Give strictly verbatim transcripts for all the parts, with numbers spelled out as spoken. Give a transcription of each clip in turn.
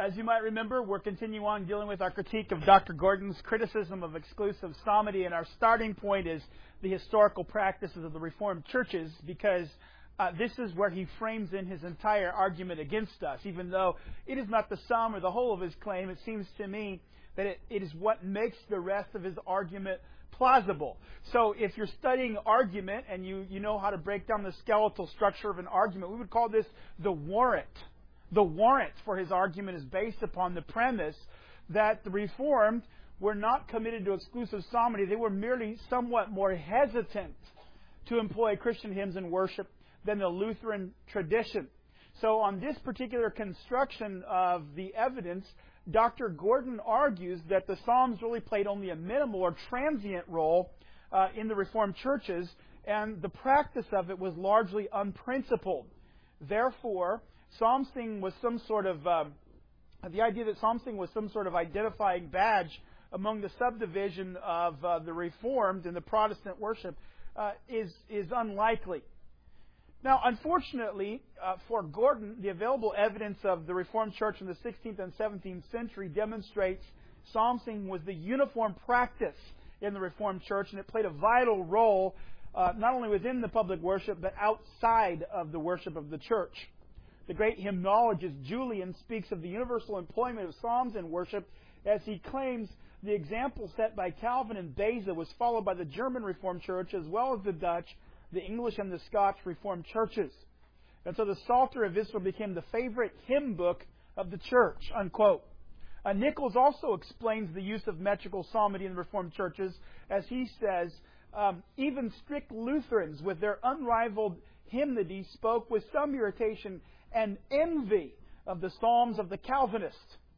as you might remember, we're continuing on dealing with our critique of Doctor Gordon's criticism of exclusive psalmody, and our starting point is the historical practices of the Reformed churches, because uh, this is where he frames in his entire argument against us. Even though it is not the sum or the whole of his claim, it seems to me that it, it is what makes the rest of his argument plausible. So if you're studying argument and you, you know how to break down the skeletal structure of an argument, we would call this the warrant. The warrant for his argument is based upon the premise that the Reformed were not committed to exclusive psalmody. They were merely somewhat more hesitant to employ Christian hymns and worship than the Lutheran tradition. So on this particular construction of the evidence, Doctor Gordon argues that the Psalms really played only a minimal or transient role uh, in the Reformed churches, and the practice of it was largely unprincipled. Therefore, psalm singing was some sort of, um, the idea that psalm singing was some sort of identifying badge among the subdivision of uh, the Reformed and the Protestant worship uh, is, is unlikely. Now, unfortunately, uh, for Gordon, the available evidence of the Reformed Church in the sixteenth and seventeenth century demonstrates psalm singing was the uniform practice in the Reformed Church, and it played a vital role uh, not only within the public worship, but outside of the worship of the church. The great hymnologist Julian speaks of the universal employment of psalms in worship, as he claims the example set by Calvin and Beza was followed by the German Reformed Church as well as the Dutch, the English and the Scotch Reformed churches. And so the Psalter of Israel became the favorite hymn book of the church, unquote. Uh, Nichols also explains the use of metrical psalmody in the Reformed churches, as he says, um, even strict Lutherans with their unrivaled hymnody spoke with some irritation and envy of the psalms of the Calvinists.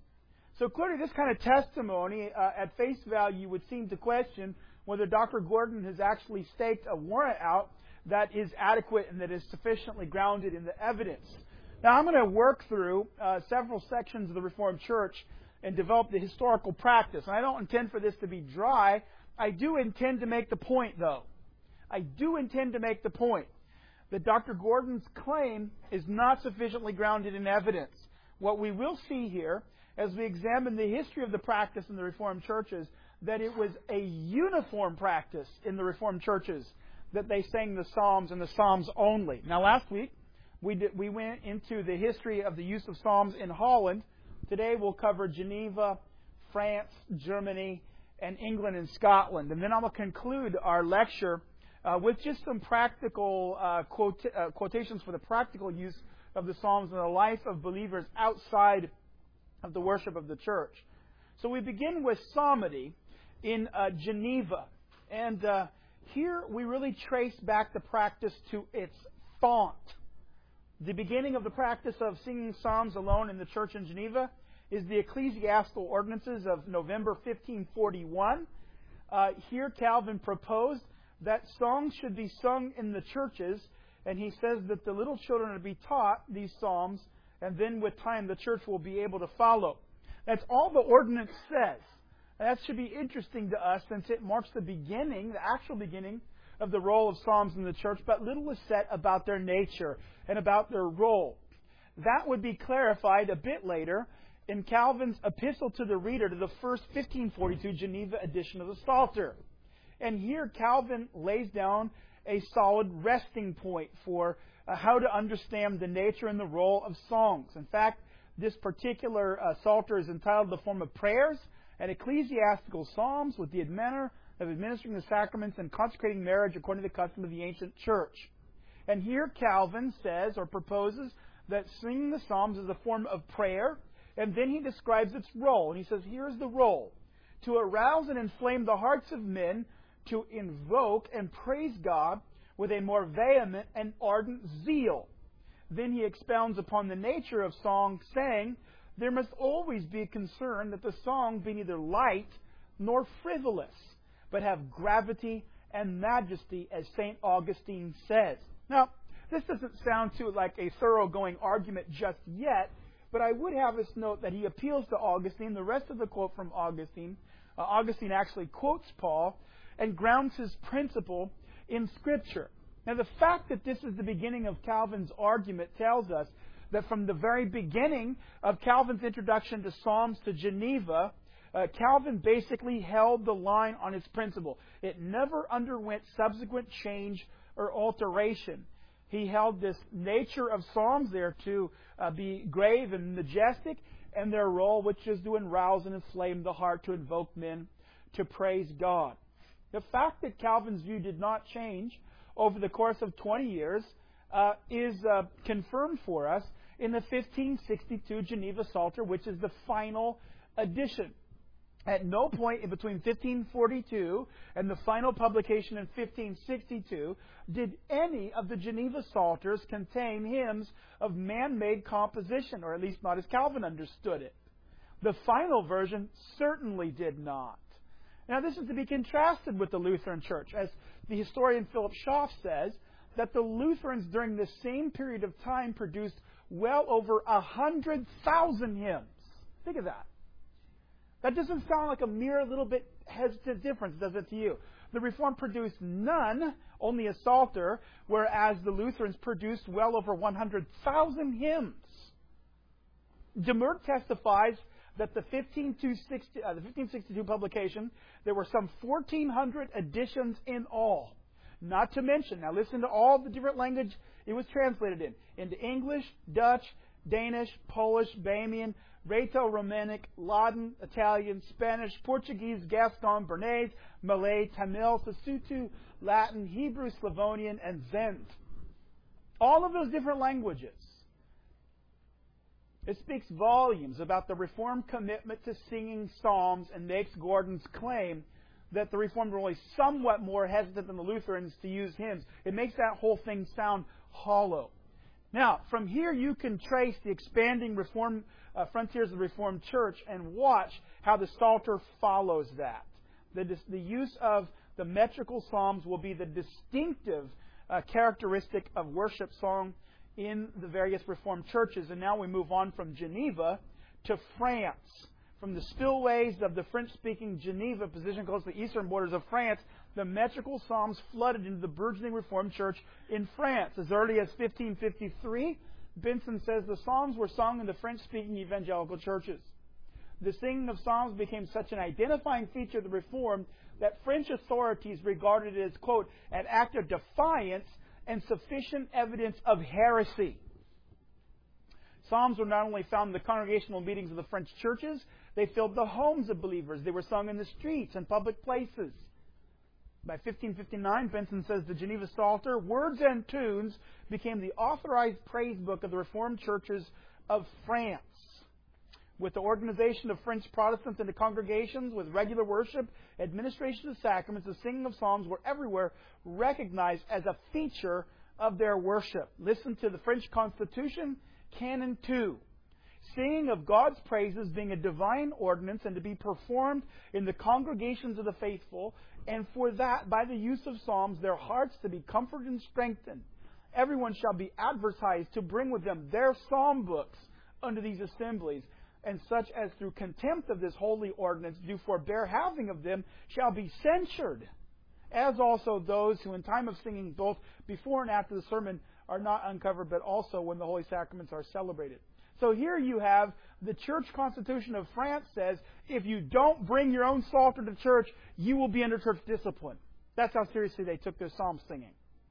So clearly this kind of testimony uh, at face value would seem to question whether Doctor Gordon has actually staked a warrant out that is adequate and that is sufficiently grounded in the evidence. Now, I'm going to work through uh, several sections of the Reformed Church and develop the historical practice. And I don't intend for this to be dry. I do intend to make the point, though. I do intend to make the point that Doctor Gordon's claim is not sufficiently grounded in evidence. What we will see here, as we examine the history of the practice in the Reformed churches, that it was a uniform practice in the Reformed churches that they sang the Psalms and the Psalms only. Now, last week, we did, we went into the history of the use of Psalms in Holland. Today, we'll cover Geneva, France, Germany, and England and Scotland. And then I'm going to conclude our lecture uh, with just some practical uh, quote, uh, quotations for the practical use of the Psalms in the life of believers outside of the worship of the church. So we begin with psalmody in uh, Geneva. And uh, here we really trace back the practice to its font. The beginning of the practice of singing psalms alone in the church in Geneva is the Ecclesiastical Ordinances of November fifteen forty-one. Uh, here Calvin proposed that songs should be sung in the churches, and he says that the little children are to be taught these psalms, and then with time the church will be able to follow. That's all the ordinance says. And that should be interesting to us since it marks the beginning, the actual beginning, of the role of psalms in the church, but little is said about their nature and about their role. That would be clarified a bit later in Calvin's Epistle to the Reader to the first fifteen forty-two Geneva edition of the Psalter. And here Calvin lays down a solid resting point for uh, how to understand the nature and the role of songs. In fact, this particular uh, Psalter is entitled The Form of Prayers and Ecclesiastical Psalms with the manner of administering the sacraments and consecrating marriage according to the custom of the ancient church. And here Calvin says or proposes that singing the Psalms is a form of prayer, and then he describes its role. And he says, here's the role: to arouse and inflame the hearts of men, to invoke and praise God with a more vehement and ardent zeal. Then he expounds upon the nature of song, saying, there must always be a concern that the song be neither light nor frivolous, but have gravity and majesty, as Saint Augustine says. Now, this doesn't sound too like a thoroughgoing argument just yet, but I would have us note that he appeals to Augustine. The rest of the quote from Augustine, uh, Augustine actually quotes Paul and grounds his principle in Scripture. Now, the fact that this is the beginning of Calvin's argument tells us that from the very beginning of Calvin's introduction to Psalms to Geneva, uh, Calvin basically held the line on its principle. It never underwent subsequent change or alteration. He held this nature of Psalms there to uh, be grave and majestic, and their role, which is to arouse and inflame the heart, to invoke men to praise God. The fact that Calvin's view did not change over the course of twenty years uh, is uh, confirmed for us in the fifteen sixty-two Geneva Psalter, which is the final edition. At no point in between fifteen forty-two and the final publication in fifteen sixty-two did any of the Geneva Psalters contain hymns of man-made composition, or at least not as Calvin understood it. The final version certainly did not. Now, this is to be contrasted with the Lutheran Church, as the historian Philip Schaff says, that the Lutherans during this same period of time produced well over a hundred thousand hymns. Think of that. That doesn't sound like a mere little bit hesitant difference, does it to you? The Reformed produced none, only a Psalter, whereas the Lutherans produced well over one hundred thousand hymns. Demert testifies that the fifteen sixty-two publication, there were some fourteen hundred editions in all. Not to mention, now listen to all the different language it was translated in. Into English, Dutch, Danish, Polish, Bahamian, Rhaeto-Romanic, Latin, Italian, Spanish, Portuguese, Gascon, Bernese, Malay, Tamil, Sesotho, Latin, Hebrew, Slavonian, and Zend. All of those different languages. It speaks volumes about the Reformed commitment to singing psalms and makes Gordon's claim that the Reformed were only somewhat more hesitant than the Lutherans to use hymns. It makes that whole thing sound hollow. Now, from here you can trace the expanding Reform, uh, frontiers of the Reformed Church and watch how the Psalter follows that. The, the use of the metrical psalms will be the distinctive uh, characteristic of worship song in the various Reformed churches. And now we move on from Geneva to France. From the spillways of the French-speaking Geneva, positioned close to the eastern borders of France, the metrical psalms flooded into the burgeoning Reformed Church in France. As early as fifteen fifty-three, Benson says the psalms were sung in the French-speaking evangelical churches. The singing of psalms became such an identifying feature of the Reformed that French authorities regarded it as, quote, an act of defiance and sufficient evidence of heresy. Psalms were not only found in the congregational meetings of the French churches, they filled the homes of believers. They were sung in the streets and public places. By fifteen fifty-nine, Benson says the Geneva Psalter, words and tunes, became the authorized praise book of the Reformed churches of France. With the organization of French Protestants into congregations with regular worship, administration of sacraments, the singing of psalms were everywhere recognized as a feature of their worship. Listen to the French Constitution, Canon two. Singing of God's praises being a divine ordinance and to be performed in the congregations of the faithful, and for that, by the use of psalms, their hearts to be comforted and strengthened. Everyone shall be advertised to bring with them their psalm books unto these assemblies, and such as through contempt of this holy ordinance do forbear having of them shall be censured, as also those who in time of singing both before and after the sermon are not uncovered, but also when the holy sacraments are celebrated. So here you have the Church Constitution of France says, if you don't bring your own psalter to church, you will be under church discipline. That's how seriously they took their psalm singing.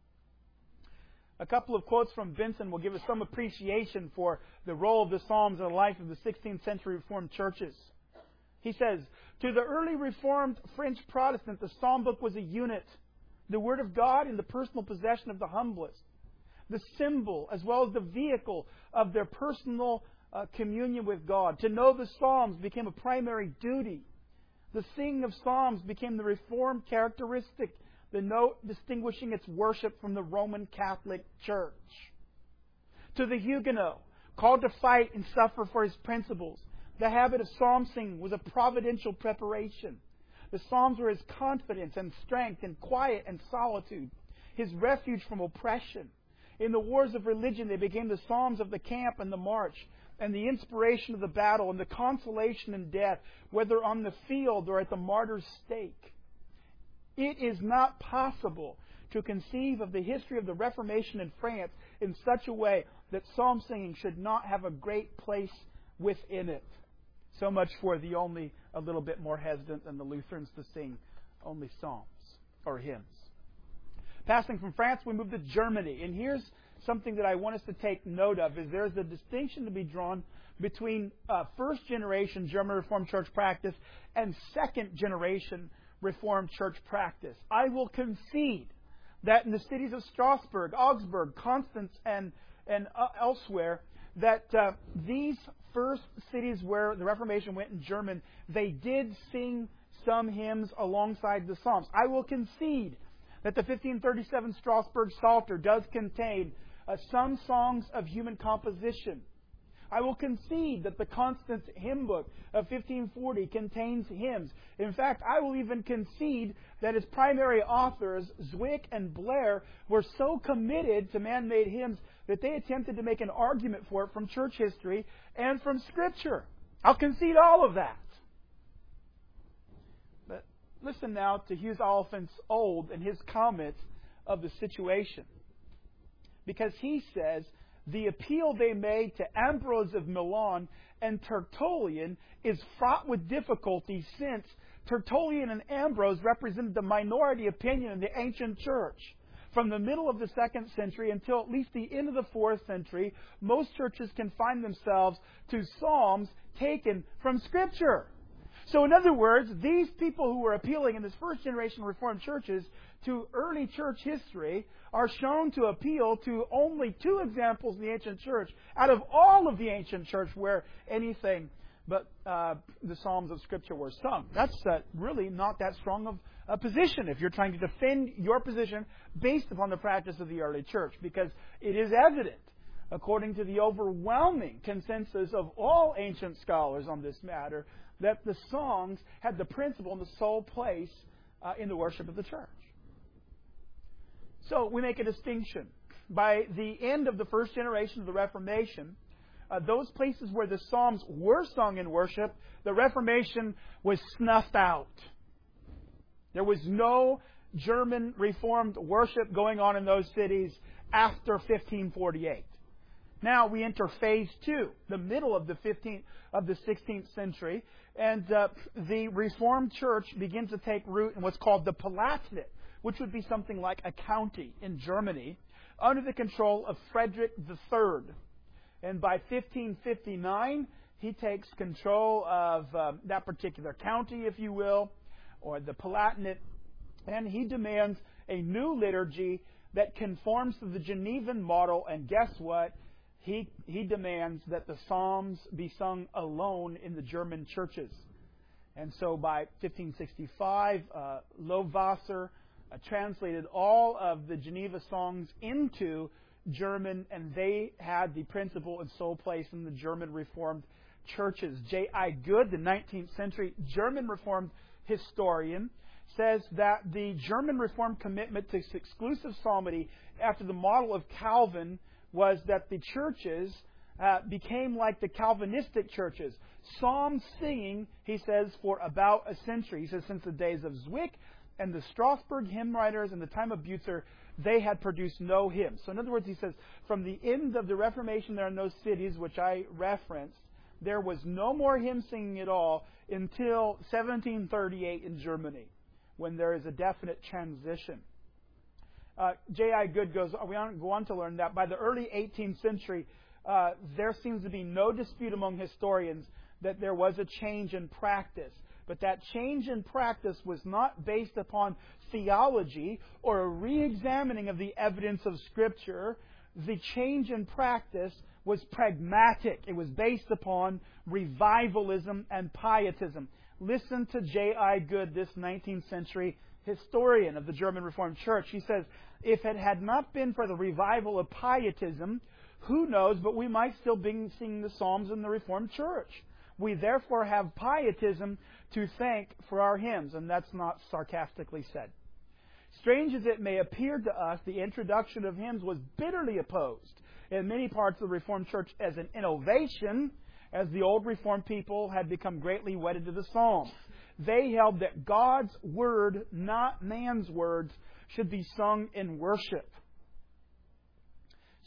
A couple of quotes from Benson will give us some appreciation for the role of the Psalms in the life of the sixteenth century Reformed churches. He says, to the early Reformed French Protestant, the psalm book was a unit, the Word of God in the personal possession of the humblest, the symbol as well as the vehicle of their personal uh, communion with God. To know the Psalms became a primary duty. The singing of Psalms became the Reformed characteristic, the note distinguishing its worship from the Roman Catholic Church. To the Huguenot, called to fight and suffer for his principles, the habit of psalm singing was a providential preparation. The Psalms were his confidence and strength in quiet and solitude, his refuge from oppression. In the wars of religion, they became the psalms of the camp and the march, and the inspiration of the battle, and the consolation in death, whether on the field or at the martyr's stake. It is not possible to conceive of the history of the Reformation in France in such a way that psalm singing should not have a great place within it. So much for the only a little bit more hesitant than the Lutherans to sing only psalms or hymns. Passing from France, we move to Germany. And here's something that I want us to take note of, is there's a distinction to be drawn between uh, first generation German Reformed Church practice and second generation Reformed Church practice. I will concede that in the cities of Strasbourg, Augsburg, Constance, and, and uh, elsewhere, that uh, these first cities where the Reformation went in German, they did sing some hymns alongside the Psalms. I will concede that the fifteen thirty-seven Strasbourg Psalter does contain uh, some songs of human composition. I will concede that the Constance hymn book of fifteen forty contains hymns. In fact, I will even concede that its primary authors, Zwick and Blair, were so committed to man-made hymns that they attempted to make an argument for it from church history and from Scripture. I'll concede all of that. But listen now to Hughes Oliphant's Old and his comments of the situation. Because he says, the appeal they made to Ambrose of Milan and Tertullian is fraught with difficulty, since Tertullian and Ambrose represented the minority opinion in the ancient church. From the middle of the second century until at least the end of the fourth century, most churches confined themselves to psalms taken from Scripture. So in other words, these people who were appealing in this first generation Reformed churches to early church history are shown to appeal to only two examples in the ancient church out of all of the ancient church where anything but uh, the Psalms of Scripture were sung. That's uh, really not that strong of a position if you're trying to defend your position based upon the practice of the early church, because it is evident, according to the overwhelming consensus of all ancient scholars on this matter, that the songs had the principal and the sole place uh, in the worship of the church. So we make a distinction. By the end of the first generation of the Reformation, uh, those places where the Psalms were sung in worship, the Reformation was snuffed out. There was no German Reformed worship going on in those cities after fifteen forty-eight. Now we enter phase two, the middle of the fifteenth of the sixteenth century, and uh, the Reformed Church begins to take root in what's called the Palatinate, which would be something like a county in Germany, under the control of Frederick the Third. And by fifteen fifty-nine, he takes control of uh, that particular county, if you will, or the Palatinate, and he demands a new liturgy that conforms to the Genevan model. And guess what? He, he demands that the Psalms be sung alone in the German churches. And so by fifteen sixty-five, uh, Lowwasser uh, translated all of the Geneva songs into German, and they had the principal and sole place in the German Reformed churches. J I Good, the nineteenth century German Reformed historian, says that the German Reformed commitment to exclusive psalmody after the model of Calvin was that the churches uh, became like the Calvinistic churches. Psalm singing, he says, for about a century. He says since the days of Zwick and the Strasbourg hymn writers in the time of Butzer, they had produced no hymns. So in other words, he says, from the end of the Reformation there in those cities, which I referenced, there was no more hymn singing at all until seventeen thirty-eight in Germany, when there is a definite transition. Uh, J I Good goes, we go on to learn that by the early eighteenth century, uh, there seems to be no dispute among historians that there was a change in practice. But that change in practice was not based upon theology or a re-examining of the evidence of Scripture. The change in practice was pragmatic. It was based upon revivalism and pietism. Listen to J I Good, this nineteenth century historian of the German Reformed Church. He says, if it had not been for the revival of pietism, who knows, but we might still be singing the Psalms in the Reformed Church. We therefore have pietism to thank for our hymns, and that's not sarcastically said. Strange as it may appear to us, the introduction of hymns was bitterly opposed in many parts of the Reformed Church as an innovation, as the old Reformed people had become greatly wedded to the Psalms. They held that God's Word, not man's words, should be sung in worship.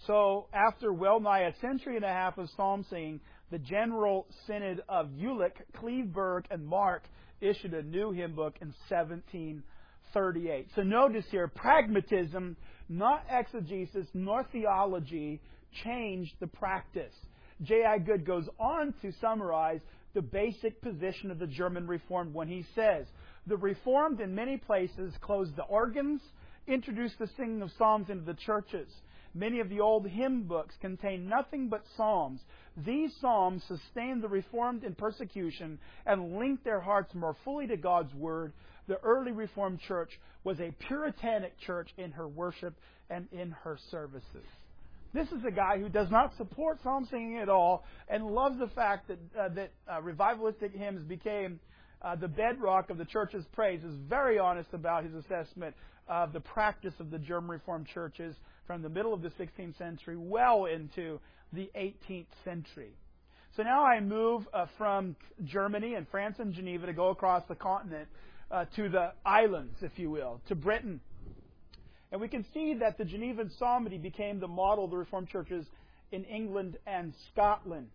So after well nigh a century and a half of psalm singing, the General Synod of Jülich, Cleveburg, and Mark issued a new hymn book in seventeen thirty-eight. So notice here, pragmatism, not exegesis, nor theology, changed the practice. J I. Good goes on to summarize the basic position of the German Reformed when he says, the Reformed in many places closed the organs, introduced the singing of psalms into the churches. Many of the old hymn books contain nothing but psalms. These psalms sustained the Reformed in persecution and linked their hearts more fully to God's Word. The early Reformed church was a Puritanic church in her worship and in her services. This is a guy who does not support psalm singing at all and loves the fact that uh, that uh, revivalistic hymns became uh, the bedrock of the church's praise. Is very honest about his assessment of the practice of the German Reformed churches from the middle of the sixteenth century well into the eighteenth century. So now I move uh, from Germany and France and Geneva to go across the continent uh, to the islands, if you will, to Britain. And we can see that the Genevan psalmody became the model of the Reformed churches in England and Scotland.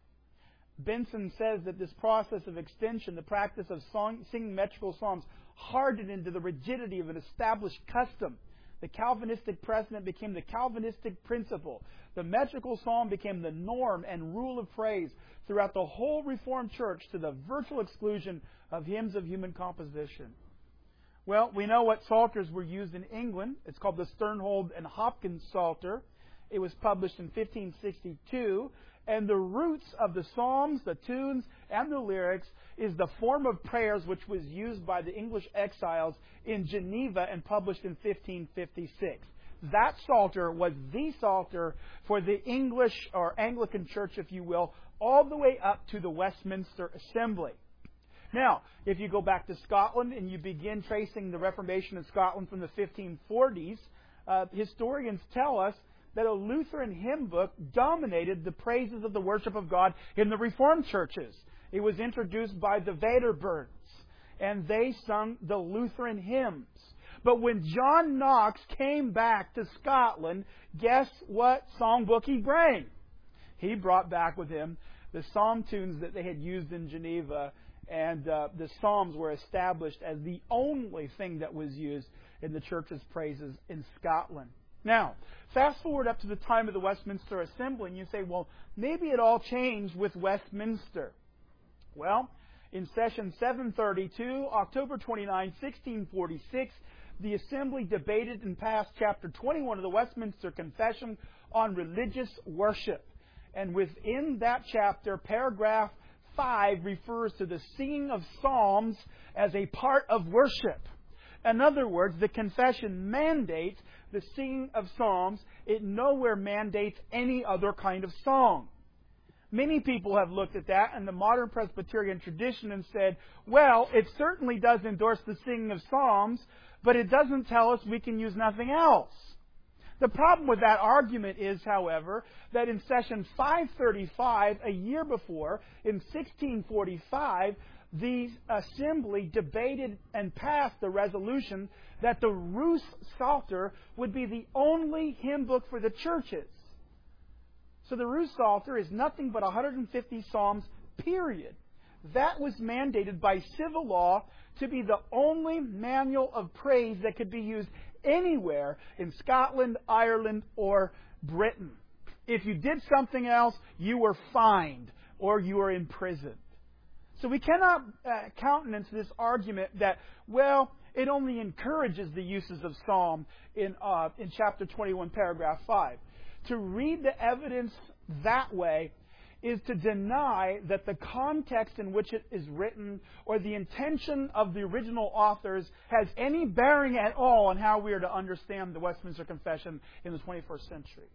Benson says that this process of extension, the practice of song, singing metrical psalms, hardened into the rigidity of an established custom. The Calvinistic precedent became the Calvinistic principle. The metrical psalm became the norm and rule of praise throughout the whole Reformed church to the virtual exclusion of hymns of human composition. Well, we know what psalters were used in England. It's called the Sternhold and Hopkins Psalter. It was published in fifteen sixty-two. And the roots of the psalms, the tunes, and the lyrics is the form of prayers which was used by the English exiles in Geneva and published in fifteen fifty-six. That psalter was the psalter for the English or Anglican church, if you will, all the way up to the Westminster Assembly. Now, if you go back to Scotland and you begin tracing the Reformation in Scotland from the fifteen forties, uh, historians tell us that a Lutheran hymn book dominated the praises of the worship of God in the Reformed churches. It was introduced by the Wedderburns, and they sung the Lutheran hymns. But when John Knox came back to Scotland, guess what songbook he brought? He brought back with him the psalm tunes that they had used in Geneva, and uh, the psalms were established as the only thing that was used in the church's praises in Scotland. Now, fast forward up to the time of the Westminster Assembly, and you say, well, maybe it all changed with Westminster. Well, in session seven thirty-two, October twenty-ninth, sixteen forty-six, the Assembly debated and passed Chapter twenty-one of the Westminster Confession on religious worship. And within that chapter, paragraph five refers to the singing of psalms as a part of worship. In other words, the confession mandates the singing of psalms. It nowhere mandates any other kind of song. Many people have looked at that in the modern Presbyterian tradition and said, well, it certainly does endorse the singing of psalms, but it doesn't tell us we can use nothing else. The problem with that argument is, however, that in session five thirty-five, a year before, in sixteen forty-five, the Assembly debated and passed the resolution that the Rus Psalter would be the only hymn book for the churches. So the Rus Psalter is nothing but one hundred fifty psalms, period. That was mandated by civil law to be the only manual of praise that could be used anywhere in Scotland, Ireland, or Britain. If you did something else, you were fined or you were imprisoned. So we cannot uh, countenance this argument that, well, it only encourages the uses of psalm in uh, in chapter twenty-one, paragraph five. To read the evidence that way is to deny that the context in which it is written or the intention of the original authors has any bearing at all on how we are to understand the Westminster Confession in the twenty-first century.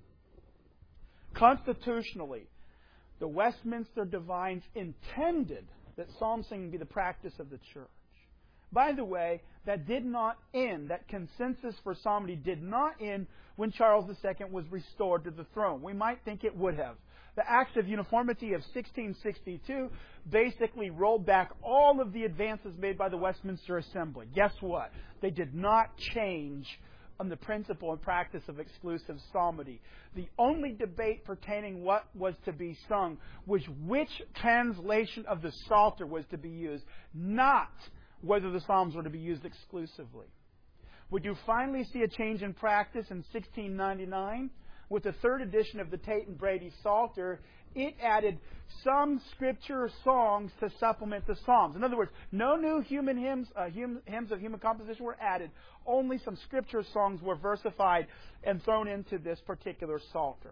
Constitutionally, the Westminster Divines intended that psalm singing be the practice of the church. By the way, that did not end, that consensus for psalmody did not end when Charles the Second was restored to the throne. We might think it would have. The Acts of Uniformity of sixteen sixty-two basically rolled back all of the advances made by the Westminster Assembly. Guess what? They did not change on the principle and practice of exclusive psalmody. The only debate pertaining what was to be sung was which translation of the Psalter was to be used, not whether the Psalms were to be used exclusively. Would you finally see a change in practice in sixteen ninety-nine? With the third edition of the Tate and Brady Psalter, it added some scripture songs to supplement the Psalms. In other words, no new human hymns, uh, hymn, hymns of human composition were added. Only some scripture songs were versified and thrown into this particular Psalter.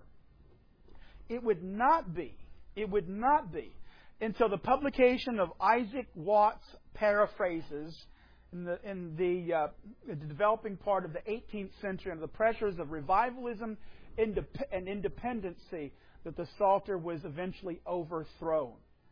It would not be, it would not be until the publication of Isaac Watts' paraphrases in the, in the, uh, the developing part of the eighteenth century under the pressures of revivalism indep- and independency that the Psalter was eventually overthrown.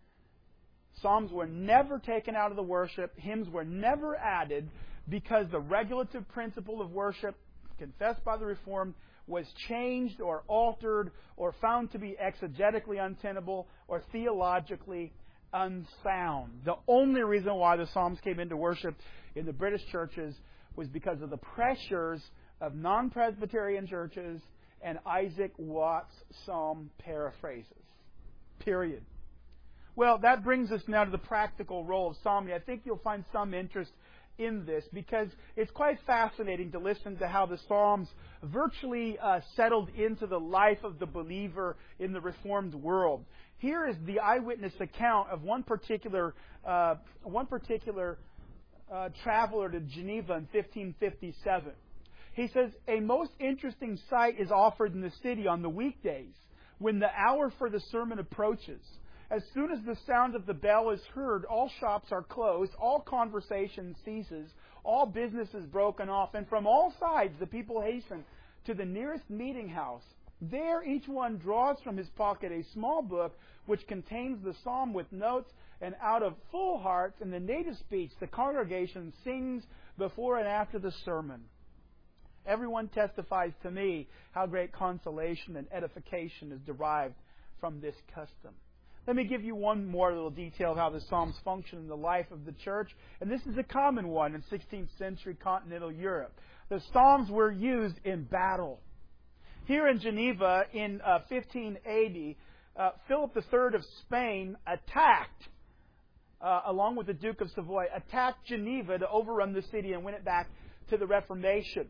Psalms were never taken out of the worship. Hymns were never added because the regulative principle of worship confessed by the Reformed was changed or altered or found to be exegetically untenable or theologically unsound. The only reason why the Psalms came into worship in the British churches was because of the pressures of non-Presbyterian churches and Isaac Watts' psalm paraphrases. Period. Well, that brings us now to the practical role of psalmody. I think you'll find some interest in this because it's quite fascinating to listen to how the Psalms virtually uh, settled into the life of the believer in the Reformed world. Here is the eyewitness account of one particular uh, one particular uh, traveler to Geneva in fifteen fifty-seven. He says, "A most interesting sight is offered in the city on the weekdays when the hour for the sermon approaches. As soon as the sound of the bell is heard, all shops are closed, all conversation ceases, all business is broken off, and from all sides the people hasten to the nearest meeting house. There each one draws from his pocket a small book which contains the psalm with notes, and out of full hearts in the native speech the congregation sings before and after the sermon. Everyone testifies to me how great consolation and edification is derived from this custom." Let me give you one more little detail of how the Psalms function in the life of the church. And this is a common one in sixteenth century continental Europe. The Psalms were used in battle. Here in Geneva in uh, fifteen eighty, uh, Philip the Third of Spain attacked, uh, along with the Duke of Savoy, attacked Geneva to overrun the city and win it back to the Reformation.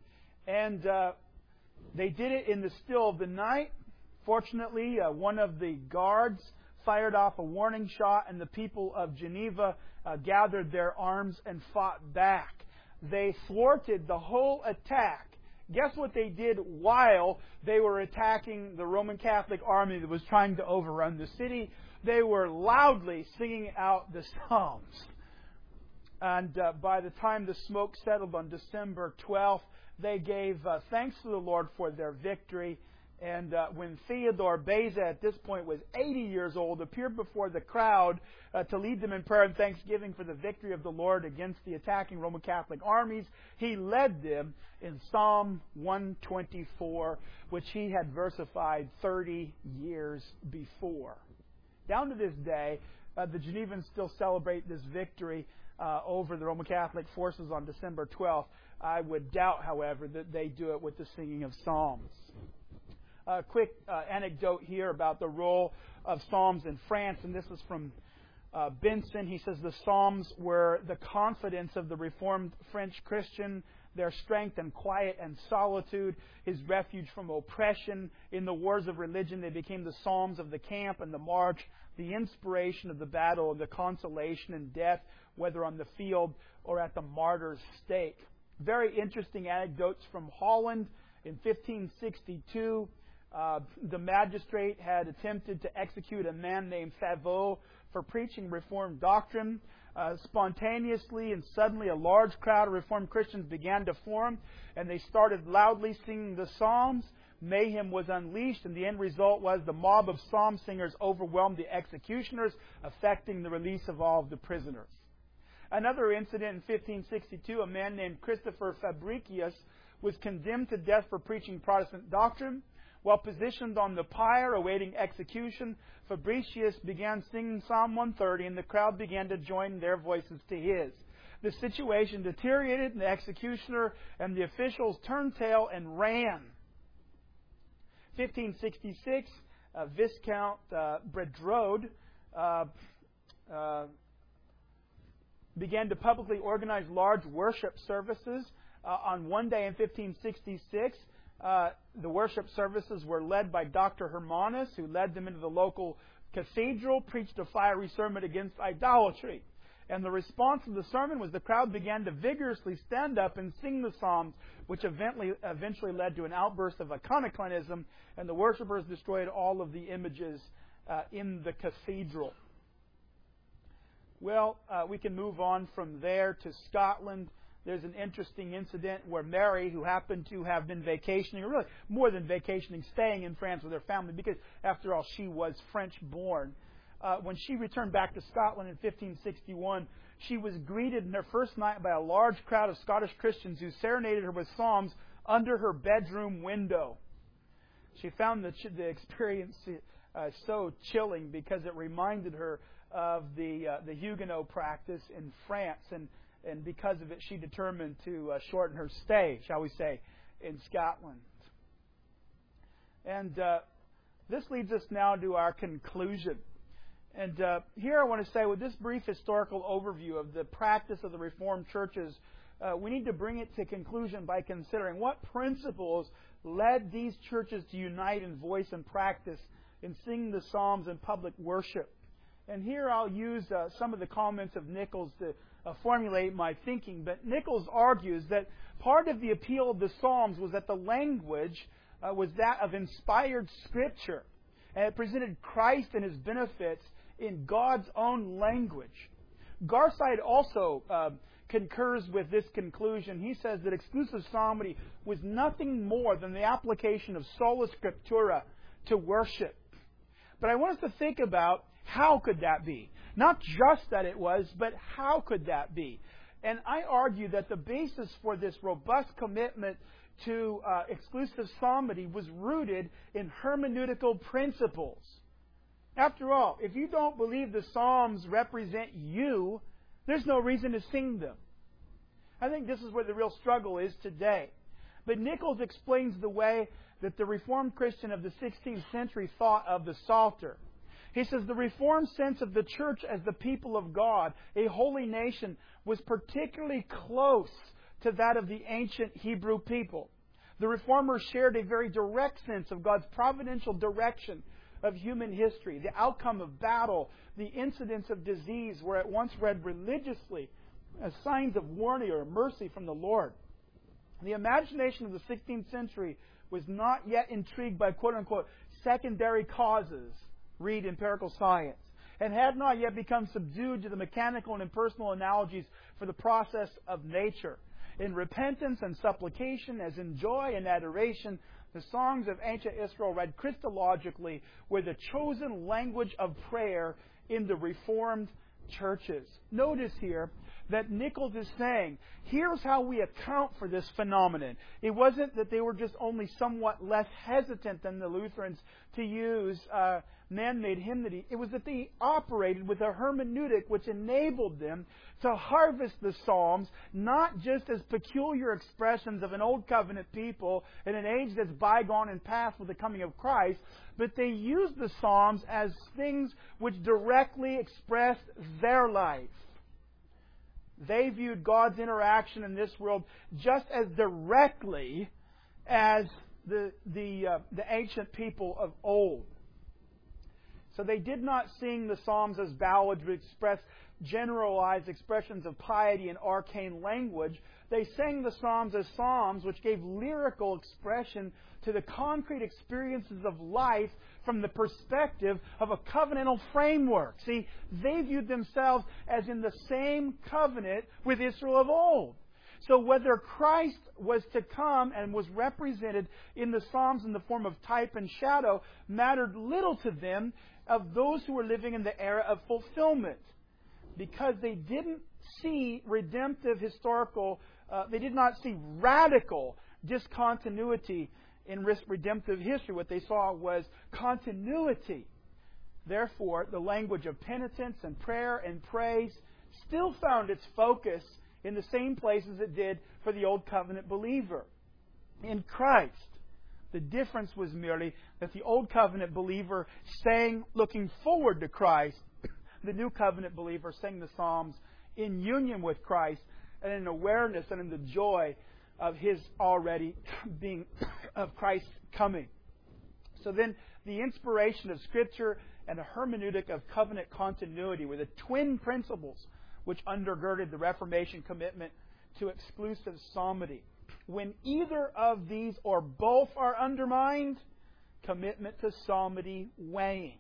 And uh, they did it in the still of the night. Fortunately, uh, one of the guards fired off a warning shot, and the people of Geneva uh, gathered their arms and fought back. They thwarted the whole attack. Guess what they did while they were attacking the Roman Catholic army that was trying to overrun the city? They were loudly singing out the Psalms. And uh, by the time the smoke settled on December twelfth, they gave uh, thanks to the Lord for their victory. And uh, when Theodore Beza, at this point was eighty years old, appeared before the crowd uh, to lead them in prayer and thanksgiving for the victory of the Lord against the attacking Roman Catholic armies, he led them in Psalm one twenty-four, which he had versified thirty years before. Down to this day, uh, the Genevans still celebrate this victory uh, over the Roman Catholic forces on December twelfth. I would doubt, however, that they do it with the singing of psalms. A quick uh, anecdote here about the role of psalms in France, and this is from uh, Benson. He says the psalms were the confidence of the Reformed French Christian, their strength and quiet and solitude, his refuge from oppression. In the wars of religion, they became the psalms of the camp and the march, the inspiration of the battle, and the consolation in death, whether on the field or at the martyr's stake. Very interesting anecdotes from Holland. In fifteen sixty-two, Uh, the magistrate had attempted to execute a man named Favot for preaching Reformed doctrine. Uh, spontaneously and suddenly, a large crowd of Reformed Christians began to form, and they started loudly singing the Psalms. Mayhem was unleashed, and the end result was the mob of psalm singers overwhelmed the executioners, affecting the release of all of the prisoners. Another incident in fifteen sixty-two, a man named Christopher Fabricius was condemned to death for preaching Protestant doctrine. While positioned on the pyre awaiting execution, Fabricius began singing Psalm one thirty, and the crowd began to join their voices to his. The situation deteriorated, and the executioner and the officials turned tail and ran. fifteen sixty-six, uh, Viscount uh, Bredrode uh, uh, began to publicly organize large worship services. Uh, on one day in fifteen sixty-six, uh, the worship services were led by Doctor Hermanus, who led them into the local cathedral, preached a fiery sermon against idolatry. And the response to the sermon was the crowd began to vigorously stand up and sing the Psalms, which eventually, eventually led to an outburst of iconoclasm, and the worshippers destroyed all of the images uh, in the cathedral. Well, uh, we can move on from there to Scotland. There's an interesting incident where Mary, who happened to have been vacationing, or really more than vacationing, staying in France with her family, because after all, she was French-born. Uh, when she returned back to Scotland in fifteen sixty-one, she was greeted in her first night by a large crowd of Scottish Christians who serenaded her with psalms under her bedroom window. She found the, the experience uh, so chilling because it reminded her of the uh, the Huguenot practice in France, and and because of it, she determined to uh, shorten her stay, shall we say, in Scotland. And uh, this leads us now to our conclusion. And uh, here I want to say, with this brief historical overview of the practice of the Reformed churches, uh, we need to bring it to conclusion by considering what principles led these churches to unite in voice and practice in singing the Psalms in public worship. And here I'll use uh, some of the comments of Nichols to uh, formulate my thinking. But Nichols argues that part of the appeal of the Psalms was that the language uh, was that of inspired Scripture, and it presented Christ and His benefits in God's own language. Garside also uh, concurs with this conclusion. He says that exclusive psalmody was nothing more than the application of sola scriptura to worship. But I want us to think about how could that be? Not just that it was, but how could that be? And I argue that the basis for this robust commitment to uh, exclusive psalmody was rooted in hermeneutical principles. After all, if you don't believe the Psalms represent you, there's no reason to sing them. I think this is where the real struggle is today. But Nichols explains the way that the Reformed Christian of the sixteenth century thought of the Psalter. He says the Reformed sense of the church as the people of God, a holy nation, was particularly close to that of the ancient Hebrew people. The Reformers shared a very direct sense of God's providential direction of human history. The outcome of battle, the incidents of disease were at once read religiously as signs of warning or mercy from the Lord. The imagination of the sixteenth century was not yet intrigued by quote-unquote secondary causes, read empirical science, and had not yet become subdued to the mechanical and impersonal analogies for the process of nature. In repentance and supplication, as in joy and adoration, the songs of ancient Israel read Christologically were the chosen language of prayer in the Reformed churches. Notice here that Nichols is saying, here's how we account for this phenomenon. It wasn't that they were just only somewhat less hesitant than the Lutherans to use uh, man-made hymnody. It was that they operated with a hermeneutic which enabled them to harvest the Psalms not just as peculiar expressions of an old covenant people in an age that's bygone and past with the coming of Christ, but they used the Psalms as things which directly expressed their life. They viewed God's interaction in this world just as directly as the the uh, the ancient people of old. So they did not sing the Psalms as ballads which express generalized expressions of piety and arcane language. They sang the Psalms as psalms which gave lyrical expression to the concrete experiences of life from the perspective of a covenantal framework. See, they viewed themselves as in the same covenant with Israel of old. So whether Christ was to come and was represented in the Psalms in the form of type and shadow mattered little to them of those who were living in the era of fulfillment, because they didn't see redemptive historical, uh, they did not see radical discontinuity in redemptive history. What they saw was continuity. Therefore, the language of penitence and prayer and praise still found its focus in the same place as it did for the Old Covenant believer in Christ. The difference was merely that the Old Covenant believer sang looking forward to Christ. The New Covenant believer sang the Psalms in union with Christ and in awareness and in the joy of His already being, of Christ's coming. So then the inspiration of Scripture and a hermeneutic of covenant continuity were the twin principles which undergirded the Reformation commitment to exclusive psalmody. When either of these or both are undermined, commitment to psalmody wanes.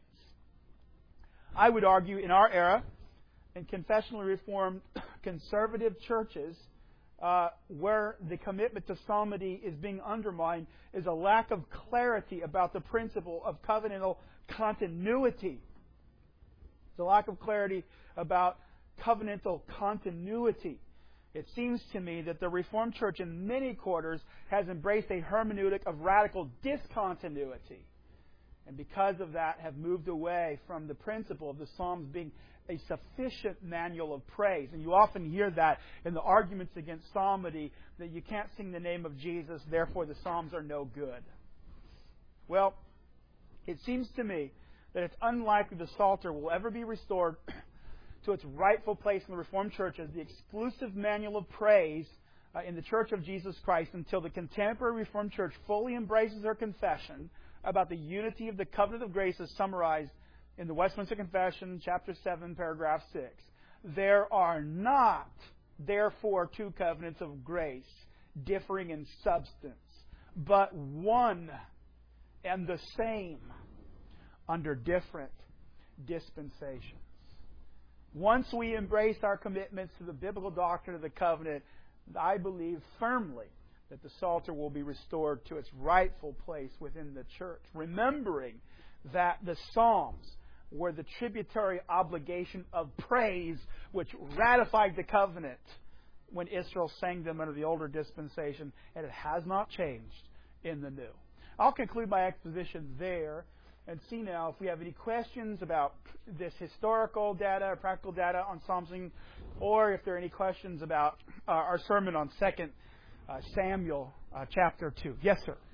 I would argue in our era, in confessionally reformed conservative churches, uh, where the commitment to psalmody is being undermined, is a lack of clarity about the principle of covenantal continuity. There's a lack of clarity about covenantal continuity. It seems to me that the Reformed Church in many quarters has embraced a hermeneutic of radical discontinuity. And because of that have moved away from the principle of the Psalms being a sufficient manual of praise. And you often hear that in the arguments against psalmody, that you can't sing the name of Jesus, therefore the Psalms are no good. Well, it seems to me that it's unlikely the Psalter will ever be restored to its rightful place in the Reformed Church as the exclusive manual of praise uh, in the Church of Jesus Christ until the contemporary Reformed Church fully embraces her confession about the unity of the covenant of grace as summarized in the Westminster Confession, chapter seven, paragraph six. There are not, therefore, two covenants of grace differing in substance, but one and the same under different dispensations. Once we embrace our commitments to the biblical doctrine of the covenant, I believe firmly that the Psalter will be restored to its rightful place within the church, remembering that the Psalms were the tributary obligation of praise which ratified the covenant when Israel sang them under the older dispensation, and it has not changed in the new. I'll conclude my exposition there and see now if we have any questions about this historical data or practical data on Psalm singing, or if there are any questions about uh, our sermon on Second uh, Samuel uh, chapter two. Yes, sir.